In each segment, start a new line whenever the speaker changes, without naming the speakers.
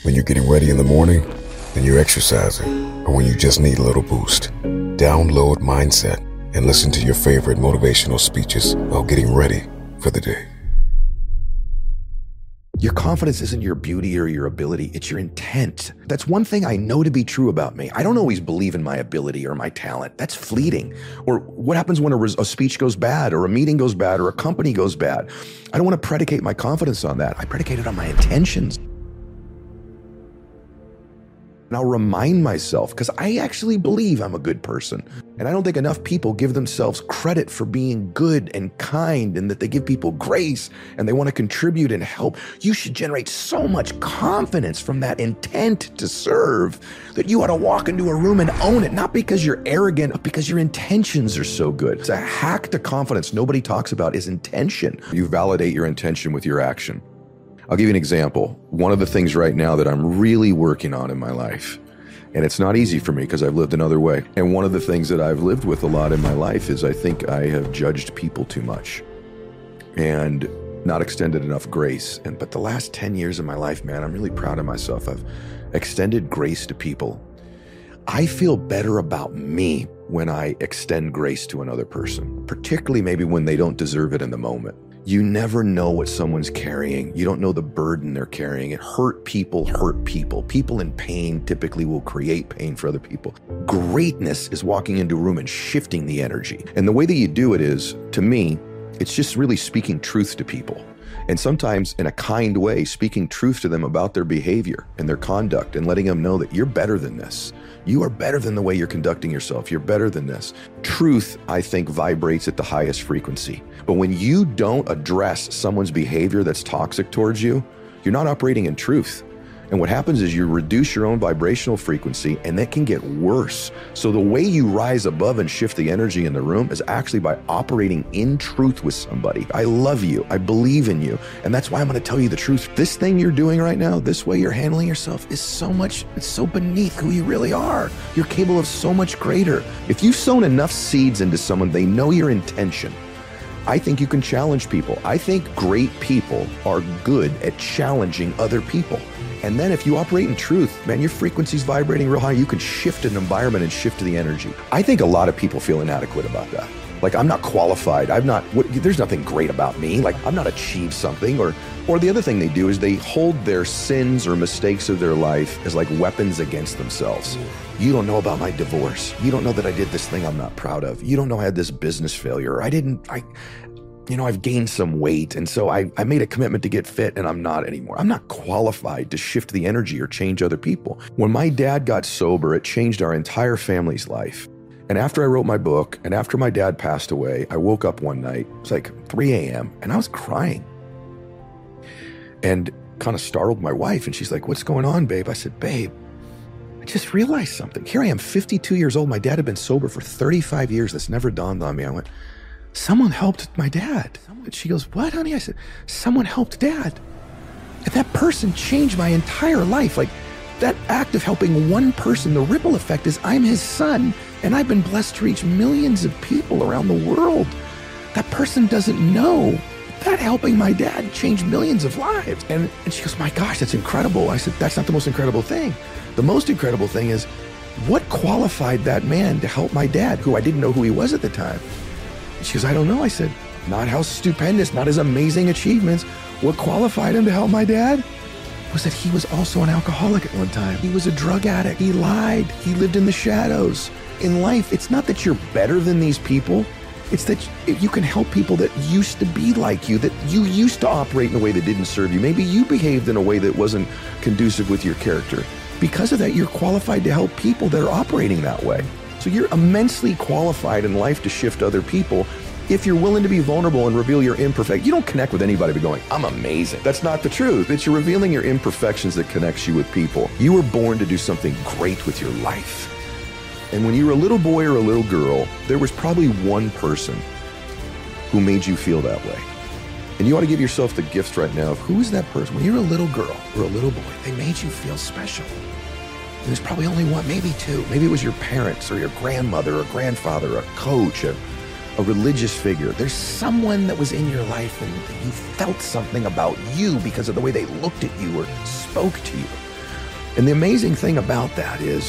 When you're getting ready in the morning, when you're exercising, or when you just need a little boost. Download Mindset and listen to your favorite motivational speeches while getting ready for the day.
Your confidence isn't your beauty or your ability, it's your intent. That's one thing I know to be true about me. I don't always believe in my ability or my talent. That's fleeting. Or what happens when a speech goes bad, or a meeting goes bad, or a company goes bad? I don't want to predicate my confidence on that. I predicate it on my intentions. And I'll remind myself, because I actually believe I'm a good person. And I don't think enough people give themselves credit for being good and kind, and that they give people grace and they want to contribute and help. You should generate so much confidence from that intent to serve that you ought to walk into a room and own it, not because you're arrogant, but because your intentions are so good. It's a hack to confidence nobody talks about is intention. You validate your intention with your action. I'll give you an example. One of the things right now that I'm really working on in my life, and it's not easy for me because I've lived another way. And one of the things that I've lived with a lot in my life is I think I have judged people too much and not extended enough grace. But the last 10 years of my life, man, I'm really proud of myself. I've extended grace to people. I feel better about me when I extend grace to another person, particularly maybe when they don't deserve it in the moment. You never know what someone's carrying. You don't know the burden they're carrying. It hurt people hurt people. People in pain typically will create pain for other people. Greatness is walking into a room and shifting the energy. And the way that you do it is, to me, it's just really speaking truth to people. And sometimes in a kind way, speaking truth to them about their behavior and their conduct and letting them know that you're better than this. You are better than the way you're conducting yourself. You're better than this. Truth, I think, vibrates at the highest frequency. But when you don't address someone's behavior that's toxic towards you, you're not operating in truth. And what happens is you reduce your own vibrational frequency, and that can get worse. So the way you rise above and shift the energy in the room is actually by operating in truth with somebody. I love you. I believe in you. And that's why I'm going to tell you the truth. This thing you're doing right now, this way you're handling yourself is it's so beneath who you really are. You're capable of so much greater. If you've sown enough seeds into someone, they know your intention. I think you can challenge people. I think great people are good at challenging other people. And then if you operate in truth, man, your frequency's vibrating real high. You can shift an environment and shift the energy. I think a lot of people feel inadequate about that. Like, I'm not qualified. There's nothing great about me. Like, I've not achieved something. Or the other thing they do is they hold their sins or mistakes of their life as like weapons against themselves. You don't know about my divorce. You don't know that I did this thing I'm not proud of. You don't know I had this business failure. I've gained some weight, and so I made a commitment to get fit, and I'm not anymore. I'm not qualified to shift the energy or change other people. When my dad got sober, it changed our entire family's life. And after I wrote my book, and after my dad passed away, I woke up one night, it was like 3 a.m., and I was crying. And kind of startled my wife, and she's like, "What's going on, babe?" I said, "Babe, I just realized something. Here I am, 52 years old. My dad had been sober for 35 years. That's never dawned on me." I went, "Someone helped my dad." And she goes, "What, honey?" I said, "Someone helped Dad. And that person changed my entire life." Like, that act of helping one person, the ripple effect is I'm his son, and I've been blessed to reach millions of people around the world. That person doesn't know that helping my dad changed millions of lives. And she goes, "My gosh, that's incredible." I said, "That's not the most incredible thing. The most incredible thing is what qualified that man to help my dad, who I didn't know who he was at the time." She goes, "I don't know." I said, "Not how stupendous, not his amazing achievements. What qualified him to help my dad was that he was also an alcoholic at one time. He was a drug addict. He lied. He lived in the shadows." In life, it's not that you're better than these people. It's that you can help people that used to be like you, that you used to operate in a way that didn't serve you. Maybe you behaved in a way that wasn't conducive with your character. Because of that, you're qualified to help people that are operating that way. So you're immensely qualified in life to shift other people if you're willing to be vulnerable and reveal your imperfect. You don't connect with anybody by going, "I'm amazing." That's not the truth. It's you're revealing your imperfections that connects you with people. You were born to do something great with your life. And when you were a little boy or a little girl, there was probably one person who made you feel that way. And you ought to give yourself the gift right now of who is that person? When you're a little girl or a little boy, they made you feel special. And there's probably only one, maybe two. Maybe it was your parents or your grandmother or grandfather, a coach, a religious figure. There's someone that was in your life and you felt something about you because of the way they looked at you or spoke to you. And the amazing thing about that is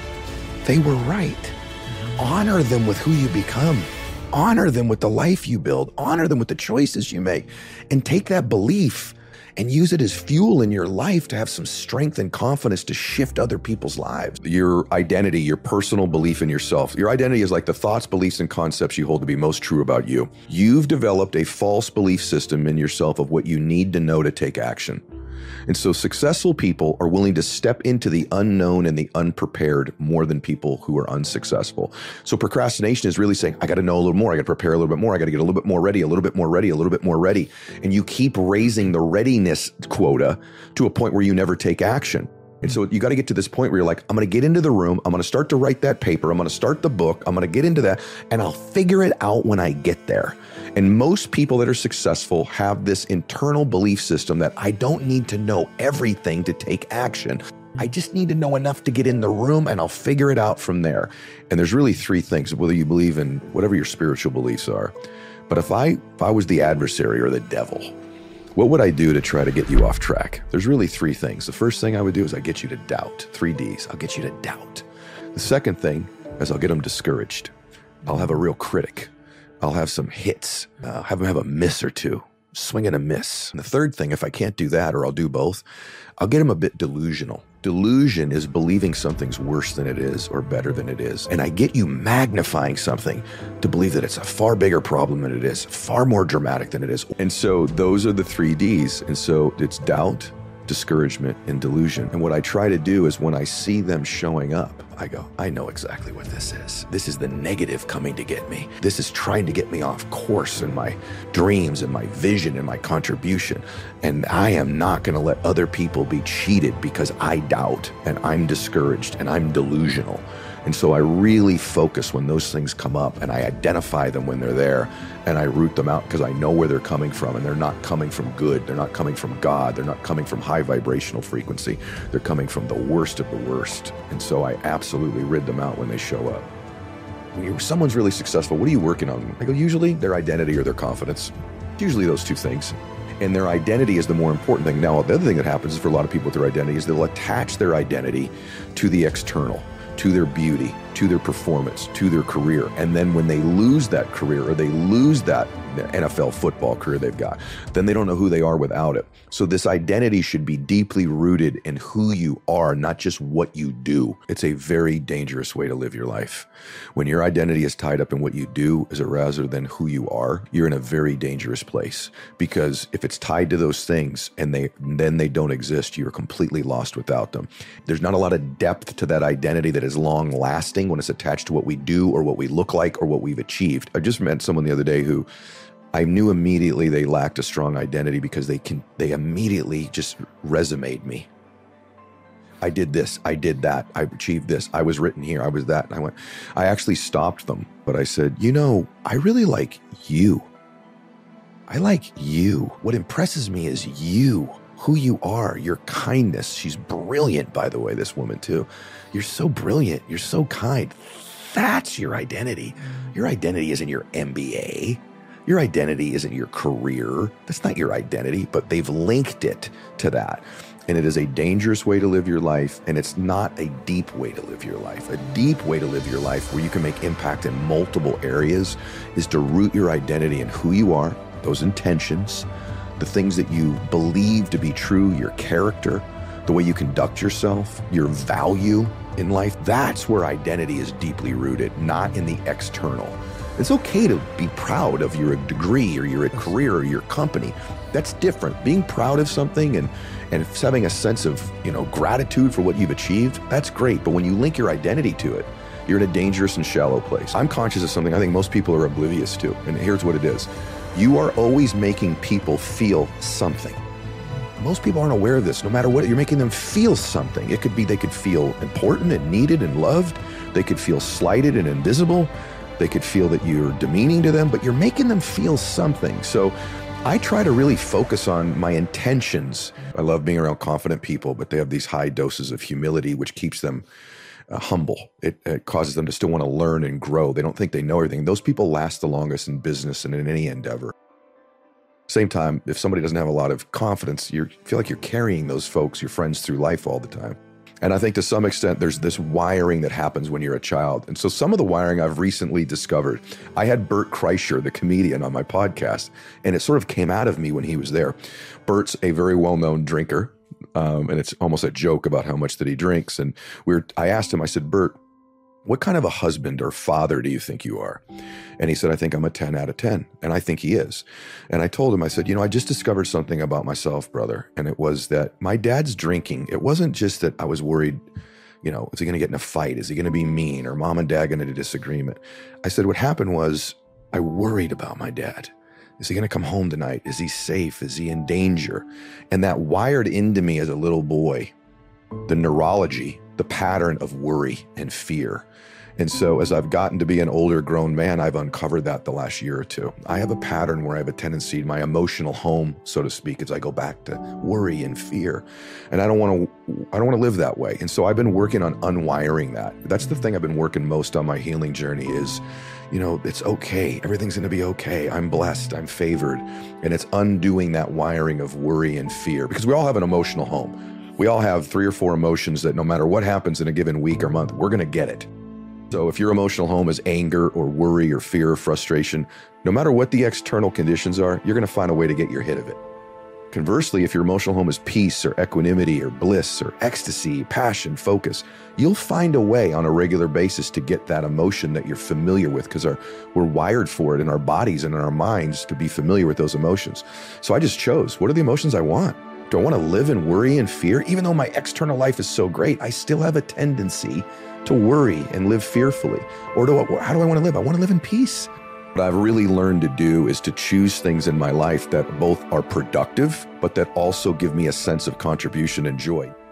they were right. Honor them with who you become. Honor them with the life you build. Honor them with the choices you make. And take that belief and use it as fuel in your life to have some strength and confidence to shift other people's lives. Your identity, your personal belief in yourself. Your identity is like the thoughts, beliefs, and concepts you hold to be most true about you. You've developed a false belief system in yourself of what you need to know to take action. And so successful people are willing to step into the unknown and the unprepared more than people who are unsuccessful. So procrastination is really saying, I got to know a little more. I got to prepare a little bit more. I got to get a little bit more ready, a little bit more ready, a little bit more ready. And you keep raising the readiness quota to a point where you never take action. And so you got to get to this point where you're like, I'm going to get into the room. I'm going to start to write that paper. I'm going to start the book. I'm going to get into that and I'll figure it out when I get there. And most people that are successful have this internal belief system that I don't need to know everything to take action. I just need to know enough to get in the room and I'll figure it out from there. And there's really three things, whether you believe in whatever your spiritual beliefs are. But if I was the adversary or the devil, what would I do to try to get you off track? There's really three things. The first thing I would do is I get you to doubt. 3 Ds. I'll get you to doubt. The second thing is I'll get them discouraged. I'll have a real critic. I'll have some hits. Have them have a miss or two. Swing and a miss. And the third thing, if I can't do that, or I'll do both, I'll get them a bit delusional. Delusion is believing something's worse than it is or better than it is. And I get you magnifying something to believe that it's a far bigger problem than it is, far more dramatic than it is. And so those are the 3 Ds. And so it's doubt, discouragement, and delusion. And what I try to do is when I see them showing up, I go, I know exactly what this is. This is the negative coming to get me. This is trying to get me off course in my dreams and my vision and my contribution. And I am not going to let other people be cheated because I doubt and I'm discouraged and I'm delusional. And so I really focus when those things come up and I identify them when they're there and I root them out because I know where they're coming from and they're not coming from good. They're not coming from God. They're not coming from high vibrational frequency. They're coming from the worst of the worst. And so I absolutely rid them out when they show up. When someone's really successful, what are you working on? I go, usually their identity or their confidence. Usually those two things. And their identity is the more important thing. Now, the other thing that happens is for a lot of people with their identity is they'll attach their identity to the external, to their beauty, to their performance, to their career. And then when they lose that career or they lose that NFL football career they've got, then they don't know who they are without it. So this identity should be deeply rooted in who you are, not just what you do. It's a very dangerous way to live your life. When your identity is tied up in what you do rather than who you are, you're in a very dangerous place. Because if it's tied to those things and then they don't exist, you're completely lost without them. There's not a lot of depth to that identity that is long lasting when it's attached to what we do or what we look like or what we've achieved. I just met someone the other day who I knew immediately they lacked a strong identity because they immediately just resumed me. I did this, I did that, I achieved this, I was written here, I was that. And I actually stopped them, but I said, I really like you. I like you. What impresses me is you, who you are, your kindness. She's brilliant, by the way, this woman too. You're so brilliant. You're so kind. That's your identity. Your identity isn't your MBA. Your identity isn't your career. That's not your identity, but they've linked it to that. And it is a dangerous way to live your life, and it's not a deep way to live your life. A deep way to live your life where you can make impact in multiple areas is to root your identity in who you are, those intentions, the things that you believe to be true, your character, the way you conduct yourself, your value in life. That's where identity is deeply rooted, not in the external. It's okay to be proud of your degree or your career or your company. That's different. Being proud of something and having a sense of, gratitude for what you've achieved, that's great. But when you link your identity to it, you're in a dangerous and shallow place. I'm conscious of something I think most people are oblivious to, and here's what it is. You are always making people feel something. Most people aren't aware of this. No matter what, you're making them feel something. It could be they could feel important and needed and loved. They could feel slighted and invisible. They could feel that you're demeaning to them, but you're making them feel something. So I try to really focus on my intentions. I love being around confident people, but they have these high doses of humility, which keeps them humble. It causes them to still want to learn and grow. They don't think they know everything. Those people last the longest in business and in any endeavor. Same time, if somebody doesn't have a lot of confidence, you feel like you're carrying those folks, your friends, through life all the time. And I think to some extent, there's this wiring that happens when you're a child. And so some of the wiring I've recently discovered, I had Bert Kreischer, the comedian, on my podcast, and it sort of came out of me when he was there. Bert's a very well-known drinker, and it's almost a joke about how much that he drinks. And I asked him, I said, Bert, what kind of a husband or father do you think you are? And he said, I think I'm a 10 out of 10. And I think he is. And I told him, I said, I just discovered something about myself, brother. And it was that my dad's drinking. It wasn't just that I was worried, is he going to get in a fight? Is he going to be mean? Or mom and dad going to disagreement? I said, what happened was I worried about my dad. Is he going to come home tonight? Is he safe? Is he in danger? And that wired into me as a little boy, the neurology, the pattern of worry and fear. And so as I've gotten to be an older grown man, I've uncovered that the last year or two. I have a pattern where I have a tendency, my emotional home, so to speak, as I go back to worry and fear. And I don't want to live that way. And so I've been working on unwiring that. That's the thing I've been working most on my healing journey is, it's okay. Everything's going to be okay. I'm blessed. I'm favored. And it's undoing that wiring of worry and fear, because we all have an emotional home. We all have 3 or 4 emotions that no matter what happens in a given week or month, we're going to get it. So if your emotional home is anger or worry or fear or frustration, no matter what the external conditions are, you're going to find a way to get your hit of it. Conversely, if your emotional home is peace or equanimity or bliss or ecstasy, passion, focus, you'll find a way on a regular basis to get that emotion that you're familiar with, because we're wired for it in our bodies and in our minds to be familiar with those emotions. So I just chose, what are the emotions I want? Do I want to live in worry and fear? Even though my external life is so great, I still have a tendency to worry and live fearfully. Or how do I want to live? I want to live in peace. What I've really learned to do is to choose things in my life that both are productive, but that also give me a sense of contribution and joy.